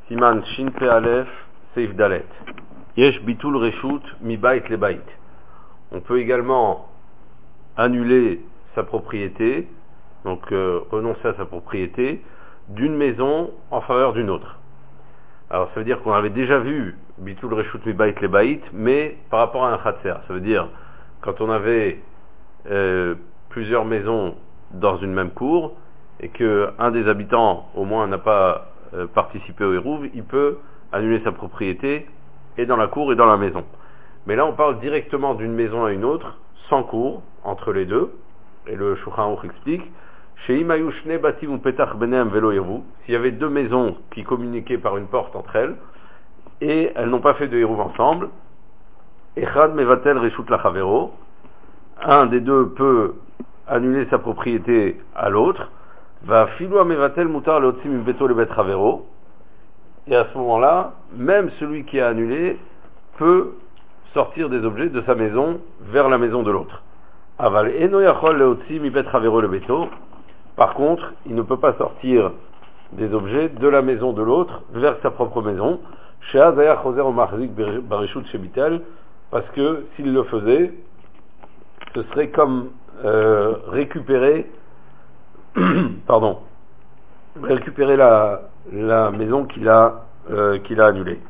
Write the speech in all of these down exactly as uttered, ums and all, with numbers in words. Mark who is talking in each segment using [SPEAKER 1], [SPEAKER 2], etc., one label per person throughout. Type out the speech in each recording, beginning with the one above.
[SPEAKER 1] Siman Shin Pe Aleph Seif Dalet. Yesh bitul reshut mi bait le bait. On peut également annuler sa propriété, donc euh, renoncer à sa propriété d'une maison en faveur d'une autre. Alors ça veut dire qu'on avait déjà vu bitul reshut mi bait le bait, mais par rapport à un khatser. Ça veut dire quand on avait euh, plusieurs maisons dans une même cour et que un des habitants au moins n'a pas euh, participé au hérouv, il peut annuler sa propriété et dans la cour et dans la maison. Mais là on parle directement d'une maison à une autre, sans cour entre les deux, et le Shulchan Aruch explique s'il y avait deux maisons qui communiquaient par une porte entre elles et elles n'ont pas fait de hérouv ensemble, Echad mevatel reshut lachavero, un des deux peut annuler sa propriété à l'autre, va filou mevatel mutar leotzi min beto le bet chavero, et à ce moment-là, même celui qui a annulé peut sortir des objets de sa maison vers la maison de l'autre. Aval eno yachol leotzi mi bet chavero le beto. Par contre, il ne peut pas sortir des objets de la maison de l'autre vers sa propre maison. Sheaz haya choser o machzik bareshut shebitel, parce que s'il le faisait, ce serait comme euh, récupérer, pardon, récupérer la, la maison qu'il a, euh, qu'il a annulée.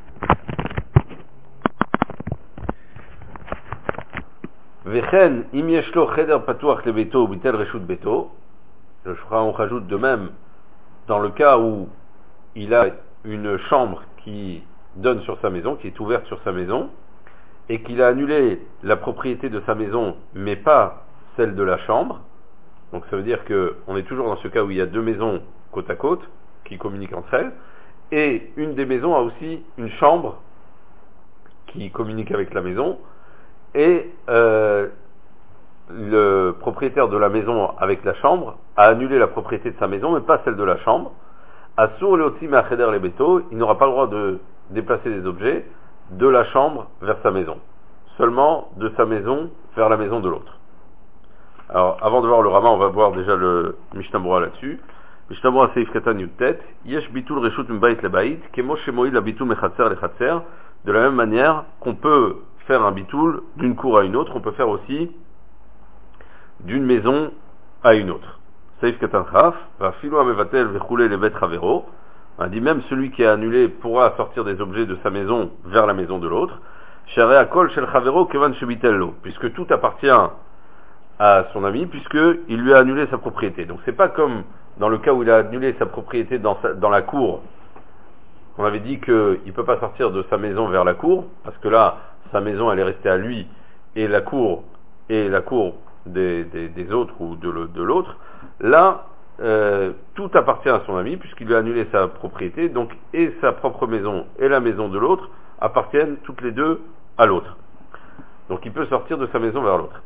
[SPEAKER 1] Vechen im yeshlo cheder patuach le beto bitel reshut beto. Le Shulchan rajoute de même dans le cas où il a une chambre qui donne sur sa maison, qui est ouverte sur sa maison, et qu'il a annulé la propriété de sa maison, mais pas celle de la chambre. Donc ça veut dire qu'on est toujours dans ce cas où il y a deux maisons côte à côte, qui communiquent entre elles, et une des maisons a aussi une chambre qui communique avec la maison, et euh, le propriétaire de la maison avec la chambre a annulé la propriété de sa maison, mais pas celle de la chambre. Asur leotzi me'acheder le beto, il n'aura pas le droit de déplacer des objets de la chambre vers sa maison, seulement de sa maison vers la maison de l'autre. Alors, avant de voir le Rama, on va voir déjà le Mishnah Berurah là-dessus. Mishnah Berurah Seif Katan Yudtet, Yesh bitul reshut mi bait le bait, kemo shemoil la bitul mechatzer le chatzer. De la même manière qu'on peut faire un bitul d'une cour à une autre, on peut faire aussi d'une maison à une autre. Seif Katan Chaf, va filo amevatel vechule le bet chavero. On a dit même celui qui a annulé pourra sortir des objets de sa maison vers la maison de l'autre. Sharei akol shel chavero kevan shebitello, puisque tout appartient à son ami, puisque il lui a annulé sa propriété. Donc c'est pas comme dans le cas où il a annulé sa propriété dans, sa, dans la cour. On avait dit qu'il ne peut pas sortir de sa maison vers la cour, parce que là, sa maison elle est restée à lui, et la cour et la cour des, des, des autres ou de, de l'autre. Là, euh, tout appartient à son ami, puisqu'il lui a annulé sa propriété, donc et sa propre maison et la maison de l'autre appartiennent toutes les deux à l'autre. Donc il peut sortir de sa maison vers l'autre.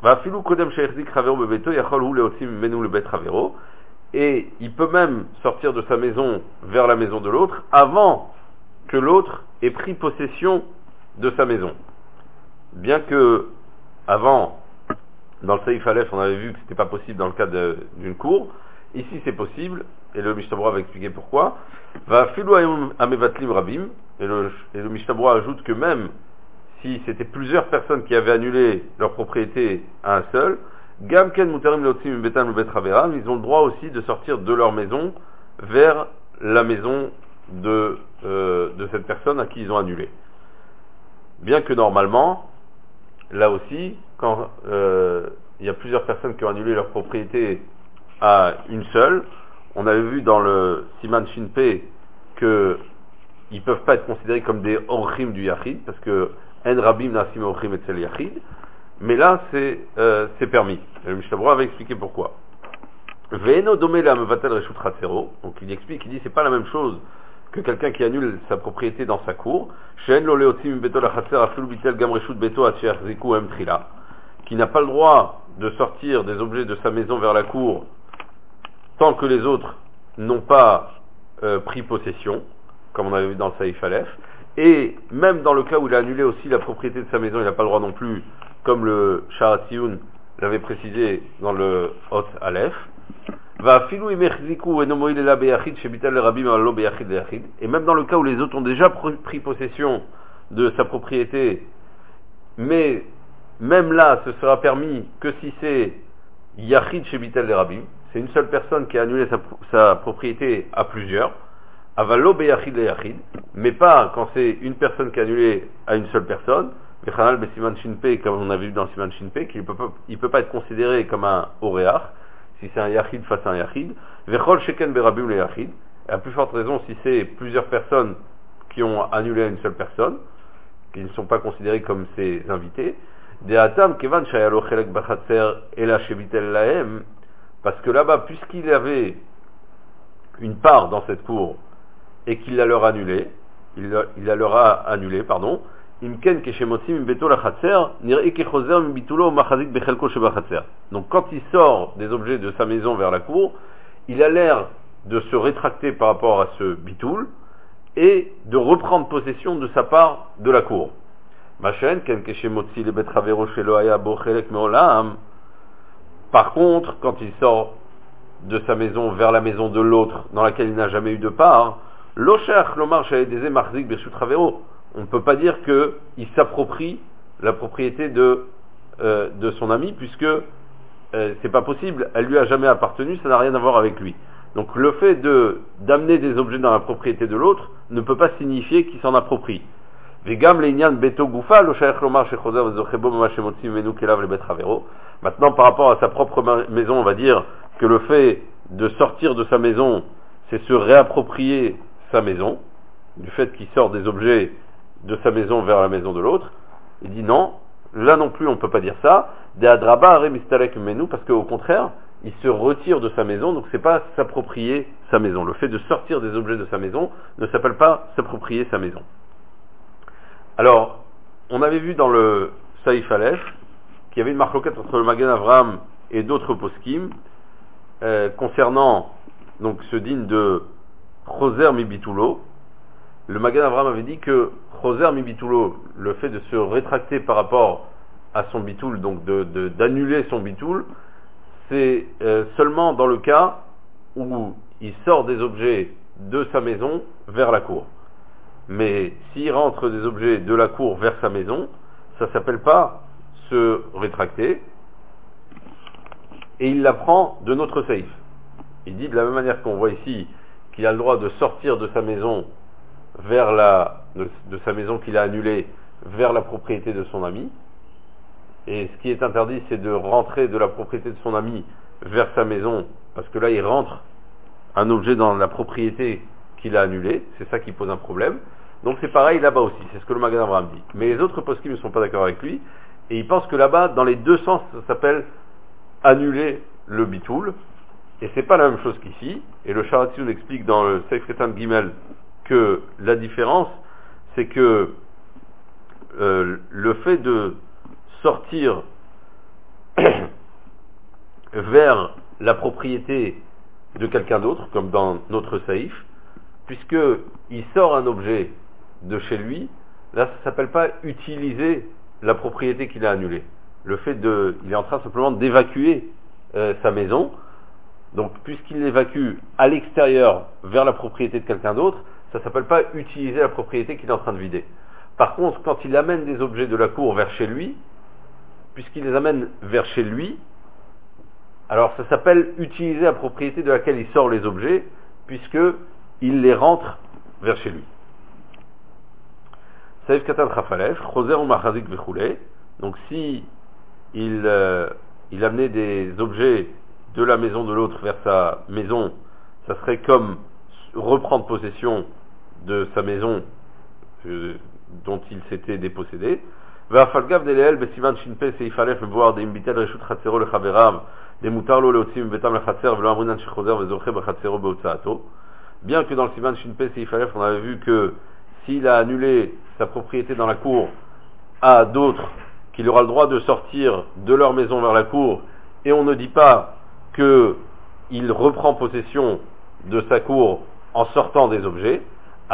[SPEAKER 1] Et il peut même sortir de sa maison vers la maison de l'autre avant que l'autre ait pris possession de sa maison. Bien que avant, dans le Seif Aleph, on avait vu que c'était pas possible dans le cas de, d'une cour. Ici c'est possible, et le Mishnah Berurah va expliquer pourquoi. Va filu amevatlim rabim, et le, et le Mishnah Berurah ajoute que même si c'était plusieurs personnes qui avaient annulé leur propriété à un seul, Gamken mutarim leotzim betan ou betraveram, ils ont le droit aussi de sortir de leur maison vers la maison de, euh, de cette personne à qui ils ont annulé. Bien que normalement, là aussi, quand euh, il y a plusieurs personnes qui ont annulé leur propriété à une seule, on avait vu dans le Siman Shin Pe que ils ne peuvent pas être considérés comme des orchim du Yachid, parce que En Rabim Nasim Orchim Etzel Yachid, mais là c'est, euh, c'est permis. Et le Mishnah Berurah va expliquer pourquoi. Ve'eno domé la mevatel reshut chatzero, donc il explique, il dit c'est pas la même chose que quelqu'un qui annule sa propriété dans sa cour, she'en lo leotzim beto la chatzer afil bitel gam reshut beto at she'achziku em trila, qui n'a pas le droit de sortir des objets de sa maison vers la cour tant que les autres n'ont pas euh, pris possession, comme on avait vu dans le Seif Aleph, et même dans le cas où il a annulé aussi la propriété de sa maison, il n'a pas le droit non plus, comme le Sharat Tziyun l'avait précisé dans le Hot Aleph. Et même dans le cas où les autres ont déjà pris possession de sa propriété, mais même là, ce sera permis que si c'est Yachid Shebitel le Rabim, c'est une seule personne qui a annulé sa, sa propriété à plusieurs, Avalo Beyachid le Yachid, mais pas quand c'est une personne qui a annulé à une seule personne, Vechanal Besiman Shinpe, comme on avait vu dans Siman Shinpe, qu'il ne peut, peut pas être considéré comme un Oreach, si c'est un Yachid face à un Yachid, Vechol Sheken Berabim le Yachid, et à plus forte raison si c'est plusieurs personnes qui ont annulé à une seule personne, qui ne sont pas considérés comme ses invités, de Atam Kevan Shayalo Chelek Bachatzer Ela Shebitel Lahem, parce que là-bas, puisqu'il avait une part dans cette cour et qu'il la leur annulé, il, il la leur a annulé, pardon, Imken Keshemotzim Imbeto Lachatzer, Nir'e Kechozer Mbitulo Machazik Bechelko Shebachatzer. Donc quand il sort des objets de sa maison vers la cour, il a l'air de se rétracter par rapport à ce bitoul et de reprendre possession de sa part de la cour. Par contre, quand il sort de sa maison vers la maison de l'autre dans laquelle il n'a jamais eu de part, on ne peut pas dire qu'il s'approprie la propriété de, euh, de son ami, puisque euh, c'est pas possible, elle lui a jamais appartenu, ça n'a rien à voir avec lui. Donc le fait de d'amener des objets dans la propriété de l'autre ne peut pas signifier qu'il s'en approprie. Maintenant, par rapport à sa propre maison, on va dire que le fait de sortir de sa maison, c'est se réapproprier sa maison, du fait qu'il sort des objets de sa maison vers la maison de l'autre. Il dit non, là non plus on ne peut pas dire ça, parce qu'au contraire, il se retire de sa maison, donc c'est pas s'approprier sa maison. Le fait de sortir des objets de sa maison ne s'appelle pas s'approprier sa maison. Alors, on avait vu dans le Saïf Aleph qu'il y avait une marloquette entre le Magen Avraham et d'autres poskim euh, concernant donc ce din de Choser Mibitulo. Le Magen Avraham avait dit que Choser Mibitulo, le fait de se rétracter par rapport à son bitoul, donc de, de, d'annuler son bitoul, c'est euh, seulement dans le cas où il sort des objets de sa maison vers la cour. Mais s'il rentre des objets de la cour vers sa maison, ça ne s'appelle pas se rétracter, et il l'apprend de notre saïf. Il dit de la même manière qu'on voit ici qu'il a le droit de sortir de sa maison vers la de, de sa maison qu'il a annulée vers la propriété de son ami, et ce qui est interdit, c'est de rentrer de la propriété de son ami vers sa maison, parce que là il rentre un objet dans la propriété qu'il a annulé, c'est ça qui pose un problème. Donc c'est pareil là-bas aussi, c'est ce que le Magen Avraham dit. Mais les autres poskim ne sont pas d'accord avec lui, et ils pensent que là-bas, dans les deux sens, ça s'appelle annuler le bitoul, et c'est pas la même chose qu'ici. Et le Sharatzion explique dans le Seif Ketan Gimel que la différence, c'est que euh, le fait de sortir vers la propriété de quelqu'un d'autre, comme dans notre saïf, puisqu'il sort un objet de chez lui, là ça ne s'appelle pas utiliser la propriété qu'il a annulée. Le fait de, il est en train simplement d'évacuer euh, sa maison, donc puisqu'il l'évacue à l'extérieur vers la propriété de quelqu'un d'autre, ça ne s'appelle pas utiliser la propriété qu'il est en train de vider. Par contre, quand il amène des objets de la cour vers chez lui, puisqu'il les amène vers chez lui, alors ça s'appelle utiliser la propriété de laquelle il sort les objets, puisque il les rentre vers chez lui. Saïf Katan Chafalef, Choser ou Machazik Vechoulé. Donc si il, euh, il amenait des objets de la maison de l'autre vers sa maison, ça serait comme reprendre possession de sa maison euh, dont il s'était dépossédé. Va'afalgav deleel besivan shinpe seif alef mevoar de imbitel reshut chatzero lechaverav de mutar lo leotzim betam lechatzer velo amrinan shechozer vezoche bechatzero beotzaato. Bien que dans le sivan shinpe seif alef on avait vu que s'il a annulé sa propriété dans la cour à d'autres, qu'il aura le droit de sortir de leur maison vers la cour, et on ne dit pas qu'il reprend possession de sa cour en sortant des objets.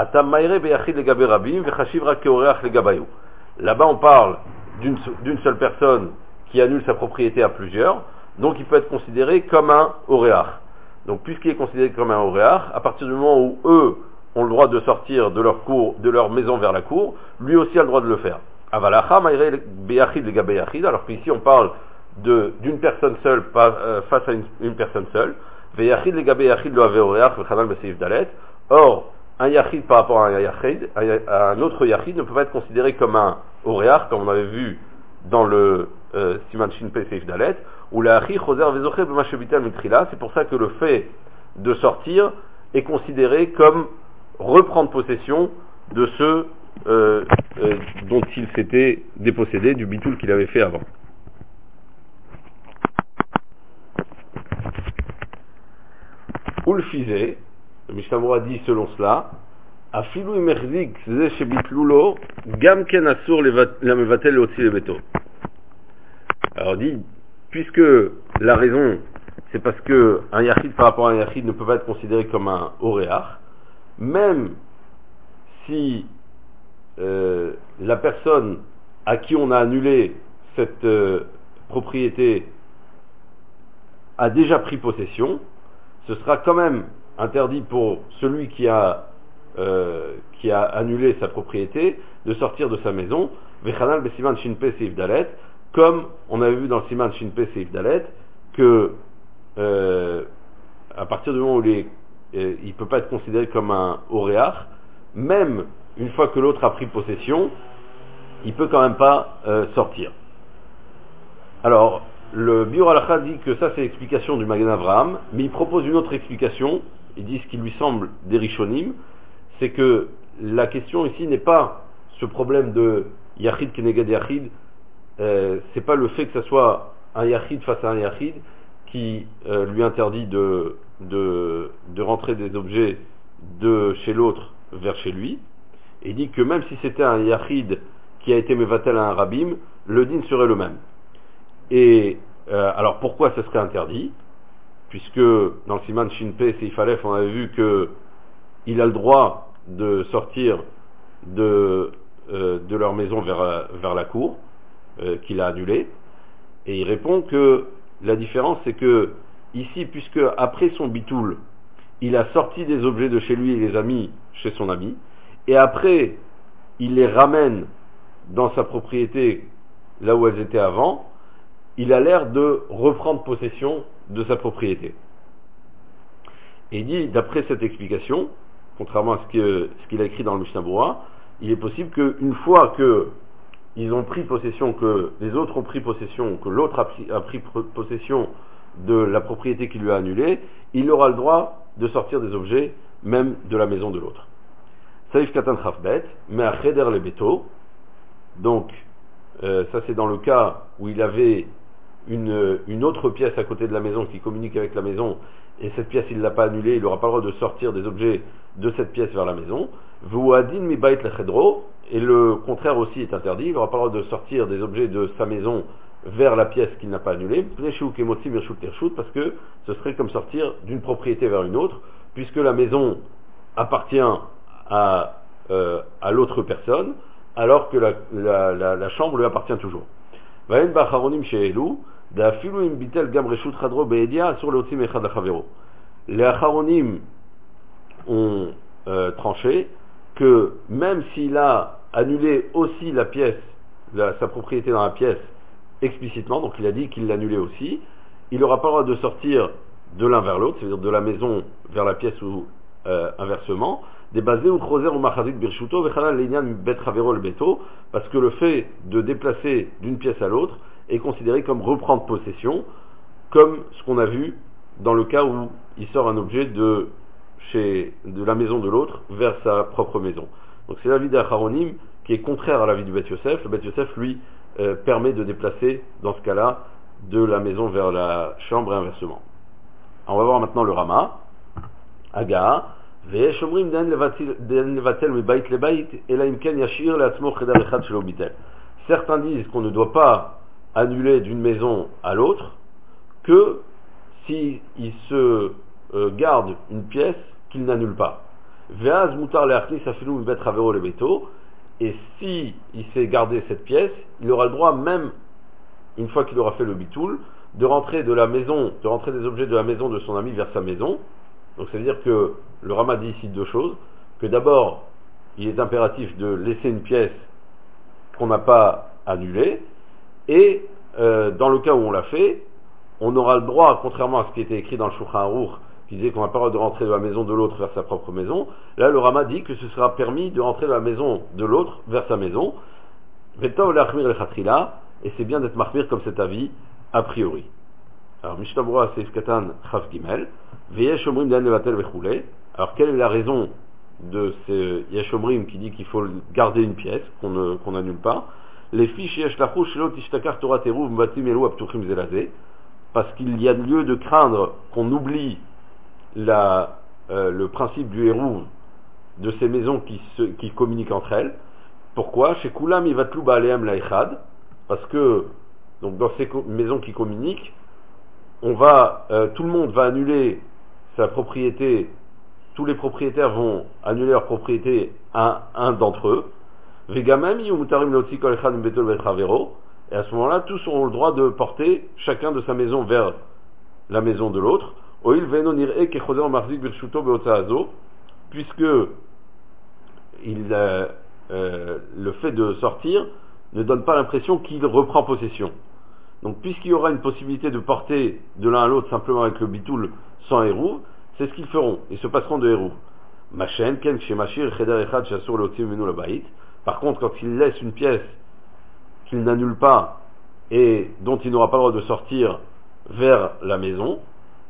[SPEAKER 1] Là-bas on parle d'une, d'une seule personne qui annule sa propriété à plusieurs, donc il peut être considéré comme un oréach. Donc puisqu'il est considéré comme un Oréach, à partir du moment où eux ont le droit de sortir de leur cour, de leur maison vers la cour, lui aussi a le droit de le faire. Avalacha maïre beyachid le gabeyachid, alors qu'ici on parle de, d'une personne seule pas, euh, face à une, une personne seule. Veyachid le gabeyachid lo ave Oréach v'chanal beseif dalet. Or, un yachid par rapport à un yachid, un autre yachid ne peut pas être considéré comme un Oréach, comme on avait vu dans le euh, Siman Shin Pei Seif Dalet, où la Achi Choser Vezoche B'Mashebitel Mitrila. C'est pour ça que le fait de sortir est considéré comme reprendre possession de ce euh, euh, dont il s'était dépossédé, du bitoul qu'il avait fait avant. Ou le fizé, le Mishnah Berurah dit selon cela, Afilu imerzik ze shebitlulo gam ken asur la mevatel otzi le beto. Alors dit, puisque la raison c'est parce que un yachid par rapport à un yachid ne peut pas être considéré comme un oréach, même si euh, la personne à qui on a annulé cette euh, propriété a déjà pris possession, ce sera quand même interdit pour celui qui a euh, qui a annulé sa propriété de sortir de sa maison, Vechanal Besiman Shinpe Seif Dalet, comme on avait vu dans le Siman Shinpe Seif Dalet, que euh, à partir du moment où il est, euh, il ne peut pas être considéré comme un oréach, même une fois que l'autre a pris possession, il peut quand même pas euh, sortir. Alors, le Biur Halacha dit que ça c'est l'explication du Magen Avraham, mais il propose une autre explication. Il dit ce qui lui semble des Rishonim, c'est que la question ici n'est pas ce problème de Yachid Keneged Yachid, euh, c'est pas le fait que ce soit un Yachid face à un Yachid qui euh, lui interdit de, de, de rentrer des objets de chez l'autre vers chez lui. Et il dit que même si c'était un Yachid qui a été Mevatel à un Rabim, le din serait le même. Et euh, alors pourquoi ce serait interdit? Puisque dans le Siman Shinpe Seif Aleph on avait vu que il a le droit de sortir de, euh, de leur maison vers, vers la cour euh, qu'il a annulée, et il répond que la différence c'est que ici, puisque après son bitoul il a sorti des objets de chez lui et les a mis chez son ami, et après il les ramène dans sa propriété là où elles étaient avant, il a l'air de reprendre possession de sa propriété. Et il dit, d'après cette explication, contrairement à ce, que, ce qu'il a écrit dans le Mishnah Berurah, il est possible qu'une fois que ils ont pris possession, que les autres ont pris possession, que l'autre a pris, a pris possession de la propriété qui lui a annulée, il aura le droit de sortir des objets, même de la maison de l'autre. Saïf Katan Chafbet, mais à Cheder le Beto, donc euh, ça c'est dans le cas où il avait Une, une autre pièce à côté de la maison qui communique avec la maison, et cette pièce il ne l'a pas annulée, il n'aura pas le droit de sortir des objets de cette pièce vers la maison. V'uadin mi bait lechedro, et le contraire aussi est interdit, il n'aura pas le droit de sortir des objets de sa maison vers la pièce qu'il n'a pas annulée, parce que ce serait comme sortir d'une propriété vers une autre, puisque la maison appartient à, euh, à l'autre personne, alors que la, la, la, la chambre lui appartient toujours. Vayen bacharonim she'elu, d'affilu im bitel gam reshut chadro be'edia sur le otim echad lachavero. Les acharonim ont euh, tranché que même s'il a annulé aussi la pièce, la, sa propriété dans la pièce explicitement, donc il a dit qu'il l'annulait aussi, il n'aura pas le droit de sortir de l'un vers l'autre, c'est-à-dire de la maison vers la pièce ou euh, inversement, des basés ou choser ou machazit birshuto vechanal l'einyan bet chavero le beto, parce que le fait de déplacer d'une pièce à l'autre est considéré comme reprendre possession, comme ce qu'on a vu dans le cas où il sort un objet de chez de la maison de l'autre vers sa propre maison. Donc c'est l'avis d'Acharonim qui est contraire à l'avis du Beth Yosef. Le Beth Yosef lui euh, permet de déplacer dans ce cas-là de la maison vers la chambre et inversement. Alors, on va voir maintenant le Rama. Aga. Certains disent qu'on ne doit pas annuler d'une maison à l'autre que s'il se euh, garde une pièce qu'il n'annule pas. Et si il s'est gardé cette pièce, il aura le droit, même une fois qu'il aura fait le bitoul, de rentrer de la maison, de rentrer des objets de la maison de son ami vers sa maison. Donc ça veut dire que le Rama dit ici deux choses, que d'abord, il est impératif de laisser une pièce qu'on n'a pas annulée, et euh, dans le cas où on l'a fait, on aura le droit, contrairement à ce qui était écrit dans le Shulchan Aruch, qui disait qu'on n'a pas le droit de rentrer de la maison de l'autre vers sa propre maison, là le Rama dit que ce sera permis de rentrer de la maison de l'autre vers sa maison, et c'est bien d'être marmir comme cet avis, a priori. Alors, Mishnah Berurah Seif Katan Chaf Gimel, Veyesh Omrim Dan Levatel Vechule. Alors, quelle est la raison de ce Yesh Omrim qui dit qu'il faut garder une pièce, qu'on ne, qu'on n'annule pas? Les fiches Yesh Lachou Shelo Tishtakar Torah Teruv Mbatim Elu Aptuchim Zelazé, parce qu'il y a lieu de craindre qu'on oublie la, euh, le principe du Hérouv de ces maisons qui, se, qui communiquent entre elles. Pourquoi? Chez Kulam Ivatlu Baaleam Laechad, parce que donc dans ces maisons qui communiquent, on va, euh, tout le monde va annuler sa propriété, tous les propriétaires vont annuler leur propriété à un d'entre eux. Vegamam Yumutarim Lotzi Kol Echad Mbetol Vetravero, et à ce moment-là, tous auront le droit de porter chacun de sa maison vers la maison de l'autre. Oil Veno Nir'e Kechozer Marzik Birshuto Beotaazo, puisque il, euh, euh, le fait de sortir ne donne pas l'impression qu'il reprend possession. Donc, puisqu'il y aura une possibilité de porter de l'un à l'autre simplement avec le bitoul sans hérouv, c'est ce qu'ils feront. Ils se passeront de hérouv. Machen, ken, chez Machir, cheder echad, chassur, l'otim, menu, la baït. Par contre, quand il laisse une pièce qu'il n'annule pas et dont il n'aura pas le droit de sortir vers la maison,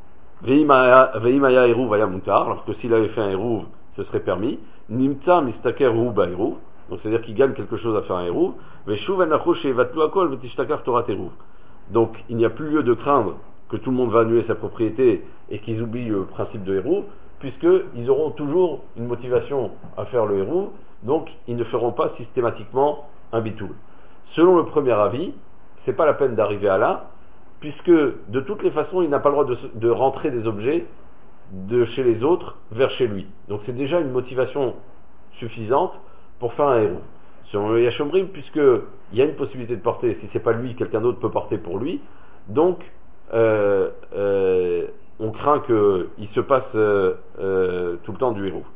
[SPEAKER 1] veimaya hérouv, vaya mutar, alors que s'il avait fait un hérouv, ce serait permis. Nimta, mistaker, hérouv, ba hérouv. Donc, c'est-à-dire qu'il gagne quelque chose à faire un hérouv. Veshuv, enacho, chez vatlu, akol, vetishtakar, torat, hérouv. Donc, il n'y a plus lieu de craindre que tout le monde va annuler sa propriété et qu'ils oublient le principe de hérouv, puisqu'ils auront toujours une motivation à faire le hérouv, donc ils ne feront pas systématiquement un bitoul. Selon le premier avis, c'est pas la peine d'arriver à là, puisque de toutes les façons, il n'a pas le droit de, de rentrer des objets de chez les autres vers chez lui. Donc c'est déjà une motivation suffisante pour faire un hérouv. Selon le Yesh Omrim, puisqu'il y a une possibilité de porter, si c'est pas lui, quelqu'un d'autre peut porter pour lui, donc euh, euh, on craint qu'il se passe euh, euh, tout le temps du hérouv.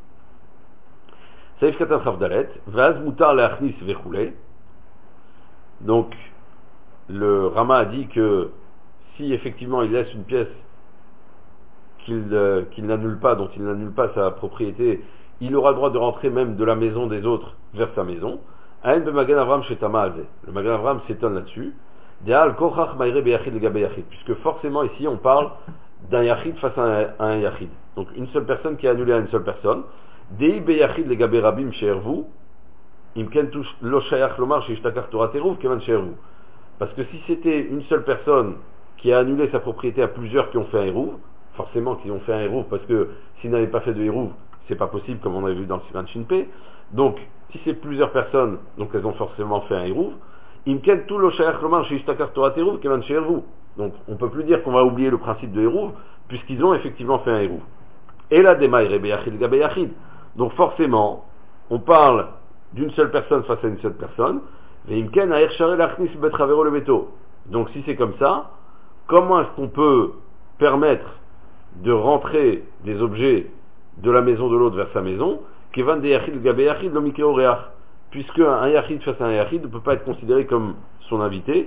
[SPEAKER 1] Saïf Katan Chavdalet, Vaz Mutar Leachnis Vechule. Donc le Rama a dit que si effectivement il laisse une pièce qu'il, euh, qu'il n'annule pas, dont il n'annule pas sa propriété, il aura le droit de rentrer même de la maison des autres vers sa maison. Le Magen Avraham s'étonne là-dessus. Puisque forcément ici on parle d'un yachid face à un, à un yachid. Donc une seule personne qui a annulé à une seule personne. Parce que si c'était une seule personne qui a annulé sa propriété à plusieurs qui ont fait un hérouv, forcément qu'ils ont fait un hérouv, parce que s'ils n'avaient pas fait de hérouv, c'est pas possible, comme on avait vu dans le Siman Shinpei. Donc, si c'est plusieurs personnes, donc elles ont forcément fait un hérouv, donc on peut plus dire qu'on va oublier le principe de hérouv, puisqu'ils ont effectivement fait un hérouv. Et la démaïre beyachid gabe yachid. Donc forcément, on parle d'une seule personne face à une seule personne. Donc si c'est comme ça, comment est-ce qu'on peut permettre de rentrer des objets de la maison de l'autre vers sa maison, puisque un yachid face à un yachid ne peut pas être considéré comme son invité,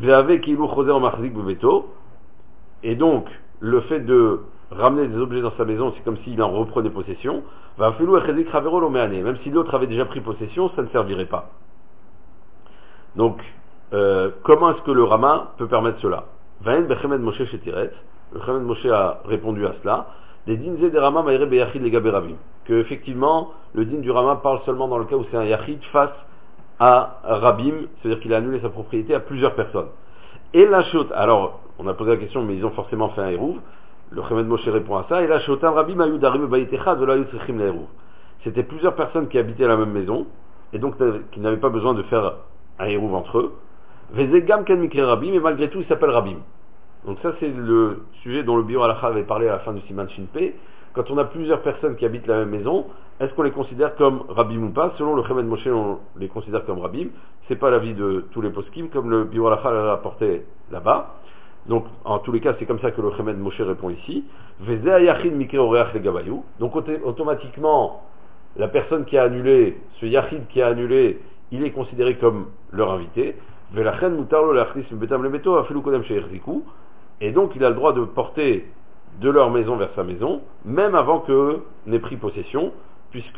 [SPEAKER 1] et donc le fait de ramener des objets dans sa maison, c'est comme s'il en reprenait possession, même si l'autre avait déjà pris possession, ça ne servirait pas. Donc, euh, comment est-ce que le Rama peut permettre cela? Le Chemed Moshe a répondu à cela. Des dînes des Rama maïre beyachid les gaberabim. Que effectivement, le dîne du Rama parle seulement dans le cas où c'est un yachid face à Rabim, c'est-à-dire qu'il a annulé sa propriété à plusieurs personnes. Et la chute, alors, on a posé la question, mais ils ont forcément fait un hérouv. Le Chemed Moshe répond à ça. Et la chute, Rabim ayud arim bayitechad de la yutzrichim la hérouv. C'était plusieurs personnes qui habitaient la même maison, et donc qui n'avaient pas besoin de faire un hérouv entre eux. Vezegam ken mikre Rabim, et malgré tout, il s'appelle Rabim. Donc ça, c'est le sujet dont le Biur Halacha avait parlé à la fin du Siman Shinpei. Quand on a plusieurs personnes qui habitent la même maison, est-ce qu'on les considère comme Rabim ou pas? Selon le Chemed Moshe, on les considère comme Rabim. C'est pas l'avis de tous les poskim, comme le Biur Halacha l'a rapporté là-bas. Donc, en tous les cas, c'est comme ça que le Chemed Moshe répond ici. Veze ayachid mikre oreach legabayou. Donc, auto- automatiquement, la personne qui a annulé, ce yachid qui a annulé, il est considéré comme leur invité. Velachen mutarlo leachnis betam lebeto afilu kodem sheirziku. Et donc, il a le droit de porter de leur maison vers sa maison, même avant qu'eux n'aient pris possession, puisque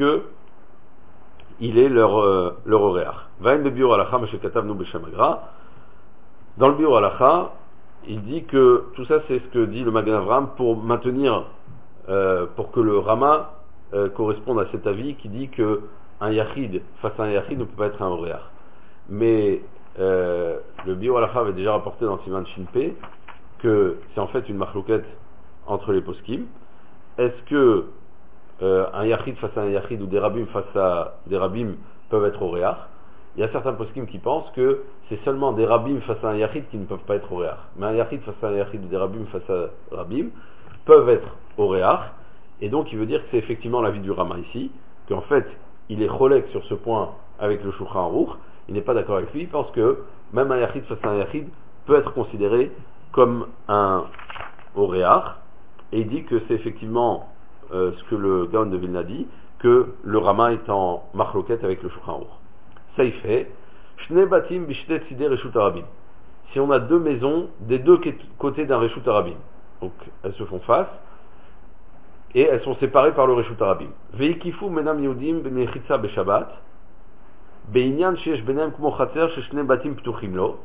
[SPEAKER 1] il est leur, euh, leur oreach. Vaim bebiur alacha meshekatavnu b'shamagra. Dans le biur alacha, il dit que tout ça c'est ce que dit le Magen Avraham pour maintenir, euh, pour que le Rama euh, corresponde à cet avis qui dit que un yachid face à un yachid ne peut pas être un oreach. Mais euh, le biur alacha avait déjà rapporté dans Siman Shinpe que c'est en fait une machloket entre les poskim. Est-ce que euh, un yachid face à un yachid ou des rabbim face à des rabbim peuvent être oreach? Il y a certains poskim qui pensent que c'est seulement des rabbim face à un yachid qui ne peuvent pas être oreach. Mais un yachid face à un yachid ou des rabbim face à rabbim peuvent être oreach. Et donc il veut dire que c'est effectivement l'avis du Rama ici, qu'en fait il est cholek sur ce point avec le Shulchan Aruch. Il n'est pas d'accord avec lui. Il pense que même un yachid face à un yachid peut être considéré comme un oreach. Et il dit que c'est effectivement euh, ce que le Gaon de Vilna dit, que le Rama est en machloket avec le Shulchan Aruch. Ça y fait, Shne batim bishtet sideh reshut arabim. Si on a deux maisons des deux côtés d'un reshut arabim, donc elles se font face et elles sont séparées par le reshut arabim. Veikifu menam yehudim b'mechitza b'shabbat be'inyan sheyesh benem kmo chatzer sheshne batim ptuchim lo.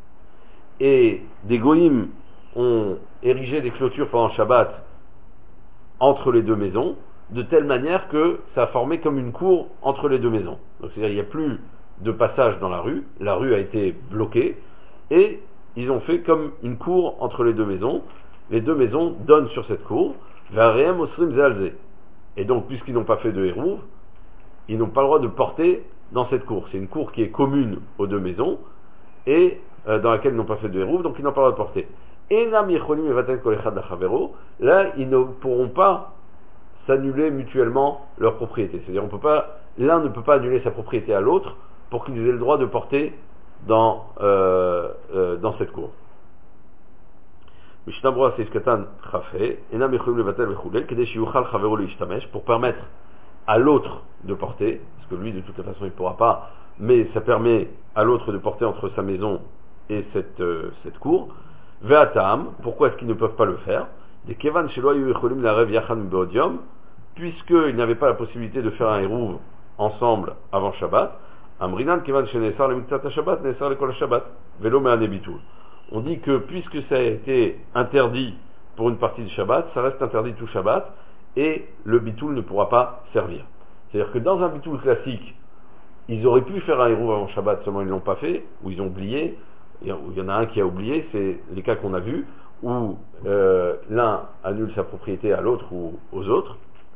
[SPEAKER 1] Et des goïms ont érigé des clôtures pendant Shabbat entre les deux maisons, de telle manière que ça a formé comme une cour entre les deux maisons. Donc c'est-à-dire il n'y a plus de passage dans la rue, la rue a été bloquée, et ils ont fait comme une cour entre les deux maisons. Les deux maisons donnent sur cette cour, Vareem Osrim Zalze. Et donc, puisqu'ils n'ont pas fait de hérouv, ils n'ont pas le droit de porter dans cette cour. C'est une cour qui est commune aux deux maisons, et euh, dans laquelle ils n'ont pas fait de hérouv, donc ils n'ont pas le droit de porter. Enam Yecholim Evatel Kol Echad Lachavero, là, ils ne pourront pas s'annuler mutuellement leur propriété. C'est-à-dire, on peut pas, l'un ne peut pas annuler sa propriété à l'autre pour qu'ils aient le droit de porter dans, euh, euh, dans cette cour. Pour permettre à l'autre de porter, parce que lui de toute façon il ne pourra pas, mais ça permet à l'autre de porter entre sa maison et cette, euh, cette cour. Ve'atam, pourquoi est-ce qu'ils ne peuvent pas le faire? Des kevan shelo ayu yecholim larev yachan beodium, puisqu'ils n'avaient pas la possibilité de faire un hérouv ensemble avant Shabbat. Amrinan kevan shenesar le mitzat Shabbat nesar le kol Shabbat velo me'ane bitul. On dit que puisque ça a été interdit pour une partie du Shabbat, ça reste interdit tout Shabbat et le bitul ne pourra pas servir. C'est-à-dire que dans un bitul classique, ils auraient pu faire un hérouv avant Shabbat, seulement ils ne l'ont pas fait, ou ils ont oublié. Il y en a un qui a oublié, c'est les cas qu'on a vus, où euh, l'un annule sa propriété à l'autre ou aux autres.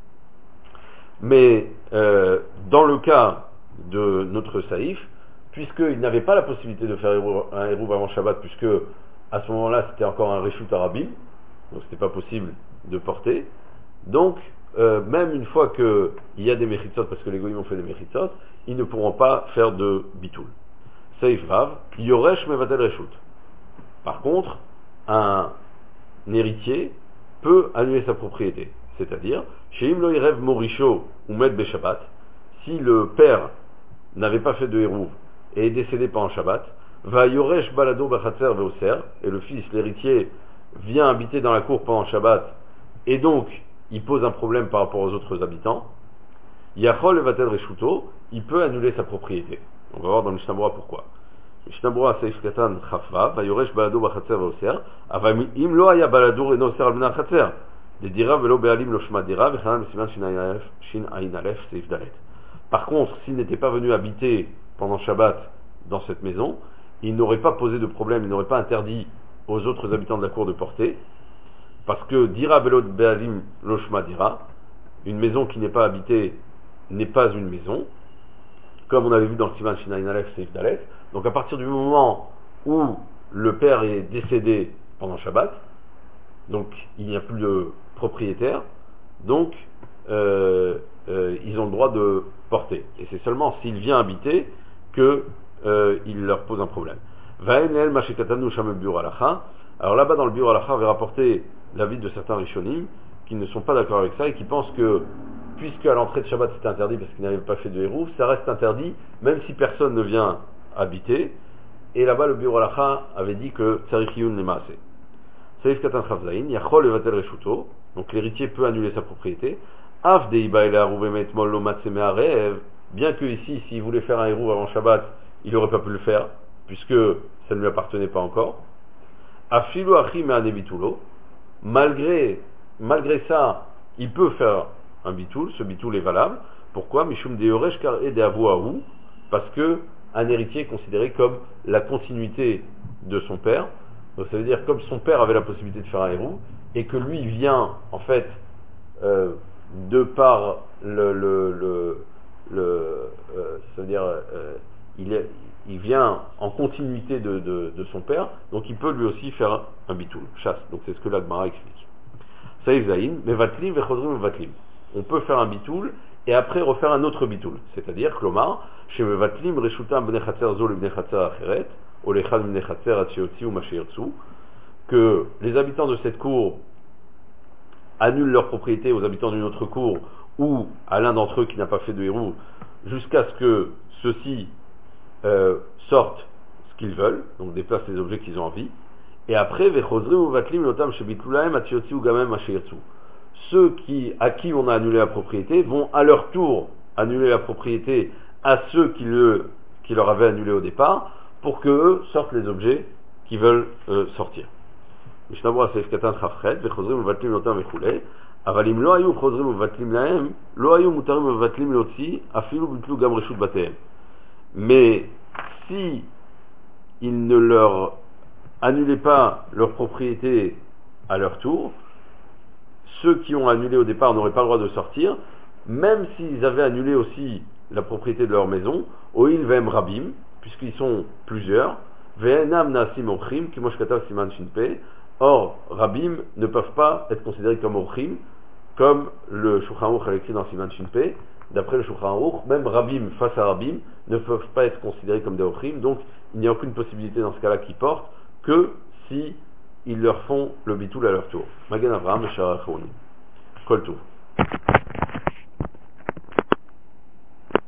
[SPEAKER 1] Mais euh, dans le cas de notre saïf, puisqu'il n'avait pas la possibilité de faire un hérouv avant Shabbat, puisque à ce moment-là c'était encore un reshut arabim, donc c'était pas possible de porter, donc euh, même une fois qu'il y a des mechitzot, parce que les goyim ont fait des mechitzot, ils ne pourront pas faire de bitul. Saïf Rav, Yoresh Mevatel Reshut. Par contre, un héritier peut annuler sa propriété. C'est-à-dire, Sheim lo Yerev Morisho ou Med Beshabbat, si le père n'avait pas fait de hérouv et est décédé pendant Shabbat, va Yoresh Balado Bachatzer Veoser, et le fils, l'héritier, vient habiter dans la cour pendant Shabbat, et donc il pose un problème par rapport aux autres habitants, Yachol Mevatel Reshuto, il peut annuler sa propriété. On va voir dans le Mishnah Berurah pourquoi. Mishnah Berurah Seif Katan Chafva, Vayoresh Balado Bachatzer Veoser, Avam Im Lo Aya Balado Reno Oser Al Bnei Chatzer, De Dira Velo Bealim Lo Shma Dira, Vechanan Besiman Shin Ayin Alef Seif Dalet. Par contre, s'il n'était pas venu habiter pendant Shabbat dans cette maison, il n'aurait pas posé de problème, il n'aurait pas interdit aux autres habitants de la cour de porter, parce que Dira Velo Bealim Lo Shma Dira, une maison qui n'est pas habitée n'est pas une maison, comme on avait vu dans le Siman Shinayin Aleph Seif Dalet. Donc à partir du moment où le père est décédé pendant Shabbat, donc il n'y a plus de propriétaire, donc euh, euh, ils ont le droit de porter. Et c'est seulement s'il vient habiter que euh, il leur pose un problème. Va'enel mashekatanu shamebur alacha, Alors là-bas dans le Biur Halacha, on avait rapporté l'avis de certains Rishonim qui ne sont pas d'accord avec ça et qui pensent que puisque à l'entrée de Shabbat c'était interdit parce qu'ils n'avaient pas fait de hérouf, ça reste interdit même si personne ne vient habiter. Et là-bas le Biur Halacha avait dit que Tzarich Yun Lemaase. Saïf Katan Chavzaïn, Yachol Evatel Reshuto, donc l'héritier peut annuler sa propriété. Af Deiba Ela Ruvemet Mol Lo Matseme Arev, bien que ici, s'il voulait faire un hérouv avant Shabbat, il n'aurait pas pu le faire, puisque ça ne lui appartenait pas encore. Afilu Achim Anebitulo, malgré, malgré ça, il peut faire un bitoul, ce bitoul est valable. Pourquoi? Mishum Deoresh Kar Ede Avoahu, parce que un héritier est considéré comme la continuité de son père. Donc ça veut dire comme son père avait la possibilité de faire un hérouv, et que lui vient, en fait, euh, de par le, le, le, le euh, ça veut dire, euh, il, est, il vient en continuité de, de, de son père, donc il peut lui aussi faire un bitoul, chasse. Donc c'est ce que l'Agmara explique. Saïf Zaïn, mevatlim vechodrim mevatlim. On peut faire un bitoul et après refaire un autre bitoul. C'est-à-dire, Klomar, chez mevatlim reshutam bnei chatzer zol bnei chatzer acheret, olechad bnei chatzer atchiotzi ou mashirtsu, que les habitants de cette cour annulent leur propriété aux habitants d'une autre cour ou à l'un d'entre eux qui n'a pas fait de hérouv jusqu'à ce que ceux-ci euh, sortent ce qu'ils veulent, donc déplacent les objets qu'ils ont envie, et après vechozrim ou vatlim notam shebitulahem atchiotzi ou gamem mashirtsu. Ceux qui, à qui on a annulé la propriété vont à leur tour annuler la propriété à ceux qui, le, qui leur avaient annulé au départ pour que eux sortent les objets qu'ils veulent euh, sortir. Mishnah Seif Katan Chafred, vechozrim uvatlim notam vechule, avalim lo ayu chozrim uvatlim lahem, lo ayu mutarim uvatlim lotzi, afilu bitlu gam reshut batehem. Mais si ils ne leur annulaient pas leur propriété à leur tour, ceux qui ont annulé au départ n'auraient pas le droit de sortir, même s'ils avaient annulé aussi la propriété de leur maison, oil vem rabim, puisqu'ils sont plusieurs, ve'enam nasim ochrim, kimosh katav siman shinpe. Or, rabim ne peuvent pas être considérés comme ochrim, comme le Shulchan Aruch a écrit dans siman shinpe. D'après le Shulchan Aruch, même rabim face à rabim ne peuvent pas être considérés comme des ochrim, donc il n'y a aucune possibilité dans ce cas-là qu'ils portent que si ils leur font le bitoul à leur tour. Magen Avraham, Shara Kol Tov.